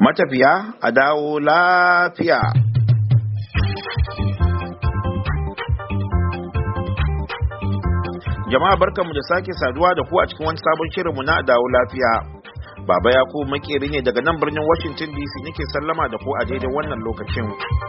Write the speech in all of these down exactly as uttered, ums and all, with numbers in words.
Matafiya a dawo lafiya. Jama'a barkanmu da sake saduwa da ku a cikin wani sabon shirinmu na dawo lafiya. Baba Yakubu makeri ne daga nan birnin Washington D C nake sallama da ku a daidai wannan lokacin.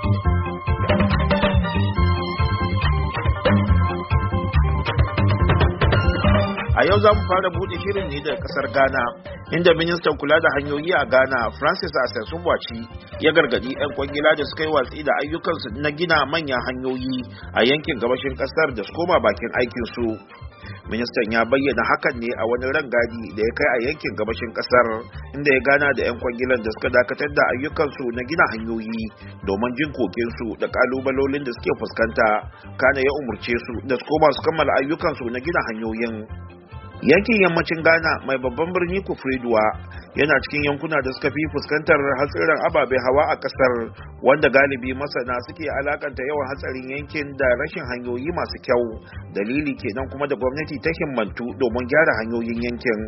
A yau za mu fara buɗe shirin ne daga ƙasar Ghana, inda ministan kula da hanyoyi a Ghana, Francis Assesubuachi, ya gargaɗi 'yan kwangila da suka yi watsi da ayyukansu na gina manyan hanyoyi a yankin gabashin ƙasar da su koma bakin aikinsu. Ministan ya bayyana hakan ne a wani rangadi da ya kai a yankin gabashin ƙasar, inda ya gana da 'yan kwangilan da suka dakatar da ayyukansu na gina hanyoyi domin jin kokensu da ƙalubalolin da suke fuskanta, kana ya umurce su da su koma su kammala ayyukansu na gina hanyoyin. Yankin yammacin Ghana mai babban birni Kufreduwa yana cikin yankuna da suka fi fuskantar hatsarin ababen hawa a kasar, wanda galibi masana suke alakanta yawan hatsarin yankin da rashin hanyoyi masu kyau. Dalili kenan kuma da gwamnati ta himmantu domin gyara hanyoyin yankin.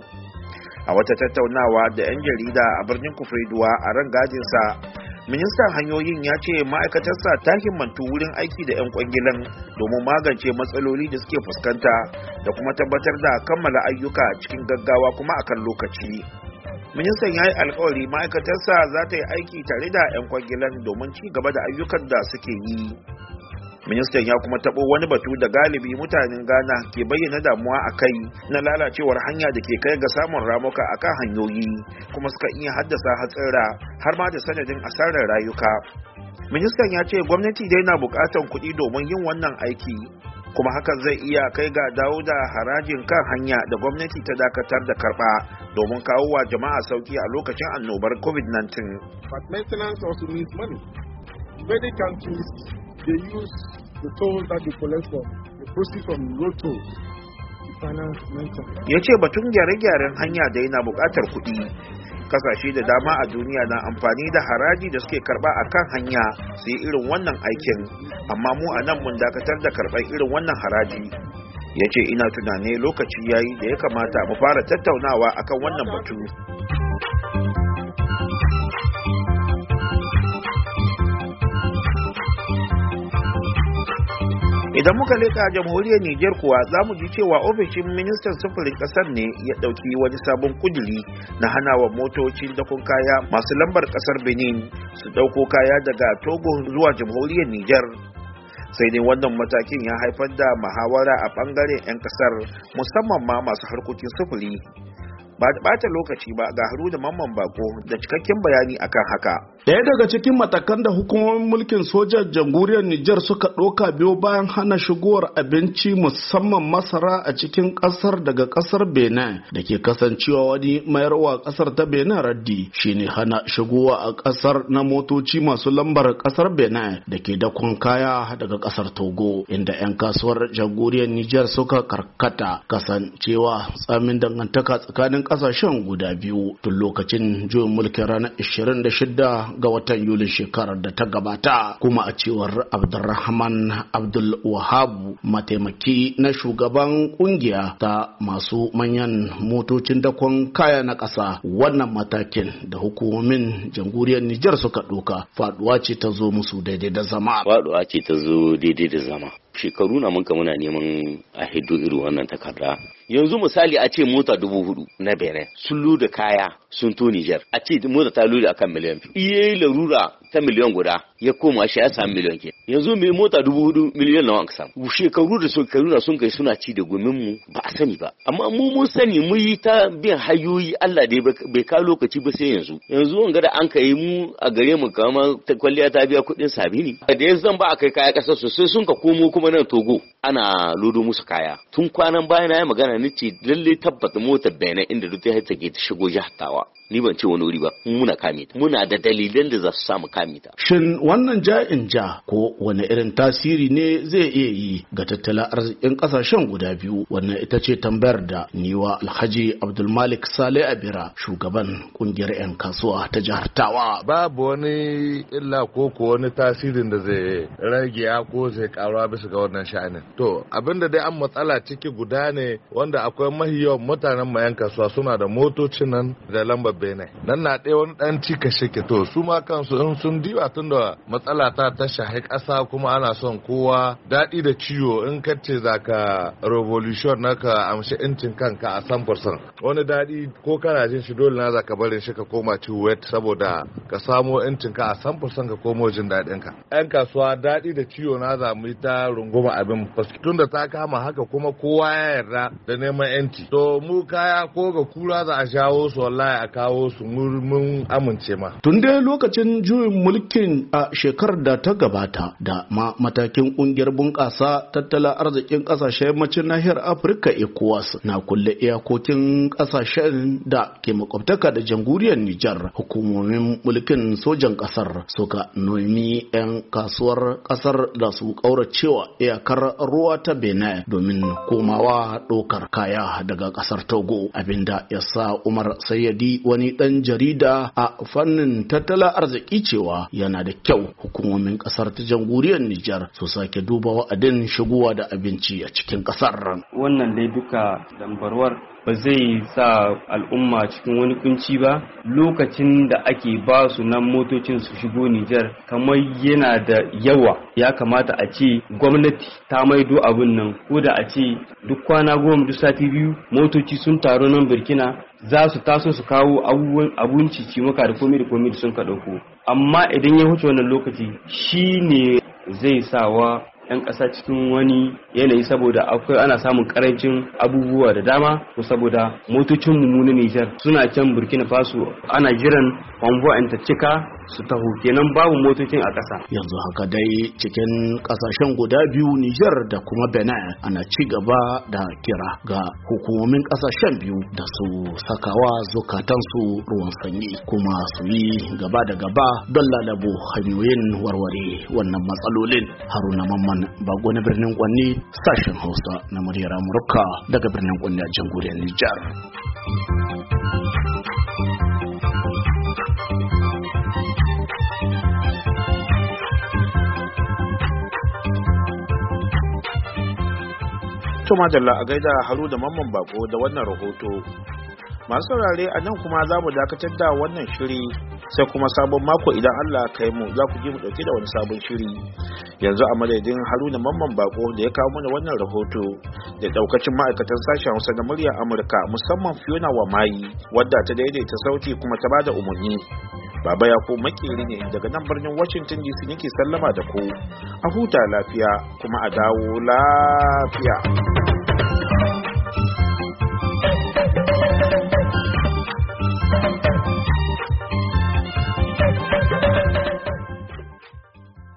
A wata tattaunawa da 'yan jarida a birnin Kufreduwa a ran gajinsa, ministan hanyoyin ya ce ma'aikatarsa ta himmantu wurin aiki da 'yan kwangilan domin magance matsaloli da suke fuskanta da kuma tabbatar da kammala ayyuka cikin gaggawa kuma akan lokaci. Ministan ya yi alkawari ma'aikatarsa za ta yi aiki tare da 'yan kwangilan domin ci gaba da ayyukan da suke yi. Ministan ya kuma taɓo wani batu da galibi mutanen Ghana ke bayyana damuwa a kai na lalacewar hanya da ke kai ga samun ramuka a kan hanyoyi, kuma suka iya haddasa hatsira har ma da sanadin asarar rayuka. Ministan ya ce gwamnati dai na buƙatar kuɗi domin yin wannan aiki, kuma hakan zai iya kai ga dawo da harajin kan hanya da gwamnati ta dakatar da karɓa domin kawo wa jama'a sauki a lokacin annobar covid nineteen. But maintenance also needs money. Many countries they use the tolls that they collect from the proceeds from road tolls to finance maintenance. Ya ce batun gyare-gyaren hanya da yana buƙatar kuɗi. Kasashe da dama a duniya na amfani da haraji da suke karɓa a kan hanya su yi irin wannan aikin, amma mu a nan mun dakatar da karɓar irin wannan haraji. Ya ce ina tunane lokaci yayi da ya kamata mu fara tattaunawa akan wannan batu. Idan muka leka jamhuriyar Nijar kuwa za mu ji cewa ofishin ministan sufurin kasar ne ya ɗauki wani sabon kuduri na hanawa motocin dakon kaya masu lambar kasar Benin su ɗauko kaya daga Togo zuwa jamhuriyar Nijar. Sai dai wannan matakin ya haifar da muhawara a ɓangaren 'yan kasar, musamman ma masu harkokin sufuri. Ba da ɓata lokaci ba ga Haruna Mamman Bako da cikakken bayani akan haka. Daya daga cikin matakan da hukumomin mulkin sojan jamhuriyar Nijar suka ɗauka biyo bayan hana shigowar abinci musamman masara a cikin ƙasar daga ƙasar Benin da ke kasancewa wani mayarwa ƙasar ta Benin raddi shine hana shigowa a ƙasar na motoci masu lambar ƙasar Benin da ke dakon kaya daga ƙasar Togo, inda 'yan kasuwar jamhuriyar Nijar suka karkata kasancewa tsamin dangantaka tsakanin ƙasashen guda biyu tun lokacin juyin mulkin ranar ishirin da shida ga watan Yulin shekarar da ta gabata. Kuma a cewar Abdulrahman Abdul Wahab, mataimaki na shugaban kungiya ta masu manyan motocin dakon kaya na ƙasa, wannan matakin da hukumomin jamhuriyar Nijar suka ɗauka faduwa ce ta zo musu daidai da zama. Faduwa ce ta zo daidai da zama. Shekaru na mun muna neman a hiddo irin wannan takarda. Yanzu misali a ce mota dubu hudu na Benin sun loda kaya sun to Nijar, a ce mota ta loda akan miliyan biyu. Iye larura ta miliyan guda ya koma shi ya samu miliyan ke. Yanzu mai mota dubu hudu miliyan nawa aka samu. Shekaru da shekaru na sun kai suna ci da gumin mu ba a sani ba. Amma mu mun sani mu yi ta bin hanyoyi, Allah dai bai ka lokaci ba sai yanzu. Yanzu wanga da an kai mu a gare mu kamar ta kwalliya ta biya kuɗin sabini. Da yanzu zan ba a kai kaya ƙasar sosai sun ka komo kuma nan Togo ana lodo musu kaya. Tun kwanan baya na yi magana ni ce lalle tabbata motar Benin inda duk ta take ta shigo jihar Tawa. Ni ban ce wani wuri ba, muna kame ta. Muna da dalilan da za su samu kame ta. Shin wannan ja'in ja ko wani irin tasiri ne zai iya yi ga tattalin arzikin kasashen guda biyu? Wannan ita ce tambayar da niwa Alhaji Abdulmalik Saleh Abira, shugaban kungiyar 'yan kasuwa ta jihar Tawa. Babu wani illa ko ko wani tasirin da zai rage ko zai karuwa bisa ga wannan sha'anin. To abinda dai an matsala ciki guda ne wanda akwai mahiyawan mutanen mayan kasuwa suna da motocin nan da lambar Benin nan na ɗaya wani ɗan cika shike to su ma kansu in sun diba tun da matsala ta ta shahi ƙasa kuma ana son kowa daɗi da ciwo in ka ce za ka revolution na ka amshi incin kanka a san fursan wani daɗi ko kana jin shi dole na za ka barin shi ka koma ci wet saboda ka samo incin ka a san fursan ka komo jin daɗin ka ɗan kasuwa daɗi da ciwo na za mu yi ta runguma abin tun da ta kama haka kuma kowa ya yarda da neman yanci to mu kaya ko ga kura za a shawo su wallahi a kawo su mun amince ma tun dai lokacin juyin mulkin a shekarar da ta gabata da ma matakin kungiyar bunƙasa tattalin arzikin ƙasashen yammacin nahiyar Afirka ECOWAS na kulle iyakokin ƙasashen da ke makwabtaka da jamhuriyar Nijar hukumomin mulkin sojan ƙasar suka nomi 'yan kasuwar ƙasar da su ƙauracewa iyakar ruwa ta Benin domin komawa ɗaukar kaya daga ƙasar Togo abinda ya sa Umar Sayyadi wani ɗan jarida a fannin tattalin arziki cewa yana da kyau hukumomin ƙasar ta jamhuriyar Nijar su sake duba wa'adin shigowa da abinci a cikin ƙasar. Wannan dai duka dambarwar ba zai sa al'umma cikin wani kunci ba lokacin da ake ba su nan motocin su shigo Nijar kamar yana da yawa ya kamata a ce gwamnati ta maido abin nan ko da a ce duk kwana goma duk sati biyu motoci sun taru nan Burkina za su taso su kawo abinci cimaka da komai da komai da sun ka dauko amma idan ya huce wannan lokaci shine zai sawa 'yan ƙasa cikin wani yanayi saboda akwai ana samun karancin abubuwa da dama ko saboda motocin mu na Nijar suna can Burkina Faso ana jiran convoy ta cika su taho kenan babu motocin a ƙasa. Yanzu haka dai cikin ƙasashen guda biyu Nijar da kuma Benin ana ci gaba da kira ga hukumomin ƙasashen biyu da su sakawa zukatansu ruwan sanyi kuma su yi gaba da gaba don lalabo hanyoyin warware wannan matsalolin. Haruna Mamman Bago na birnin Kwanni sashen Hausa na muryar Amurka daga birnin Kwanni a jamhuriyar Nijar. To madalla a gaida Haru da Mamman Bako da wannan rahoto. Masu saurare a nan kuma za mu dakatar da wannan shiri sai kuma sabon mako idan Allah kai mu za ku ji mu dauke da wani sabon shiri. Yanzu a madadin Haruna Mamman Bako da ya kawo mana wannan rahoto da daukacin ma'aikatan sashen Hausa na muryar Amurka musamman Fiona Wamayi wadda ta daidaita sauti kuma ta bada umarni. Baba ya ko makeri ne daga nan birnin Washington D C nake sallama da ku. A huta lafiya kuma a dawo lafiya.